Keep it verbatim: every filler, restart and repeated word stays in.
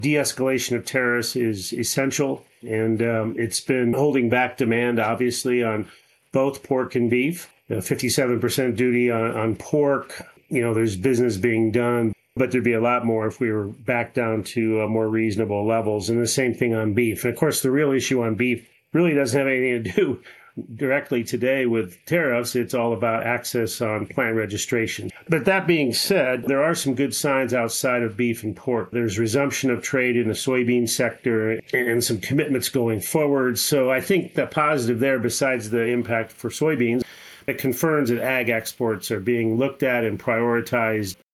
De-escalation of tariffs is essential, and um, it's been holding back demand, obviously, on both pork and beef. The fifty-seven percent duty on, on pork, you know, there's business being done, but there'd be a lot more if we were back down to uh, more reasonable levels. And the same thing on beef. And of course, the real issue on beef really doesn't have anything to do directly today with tariffs. It's all about access on plant registration. But that being said, there are some good signs outside of beef and pork. There's resumption of trade in the soybean sector and some commitments going forward. So I think the positive there, besides the impact for soybeans, it confirms that ag exports are being looked at and prioritized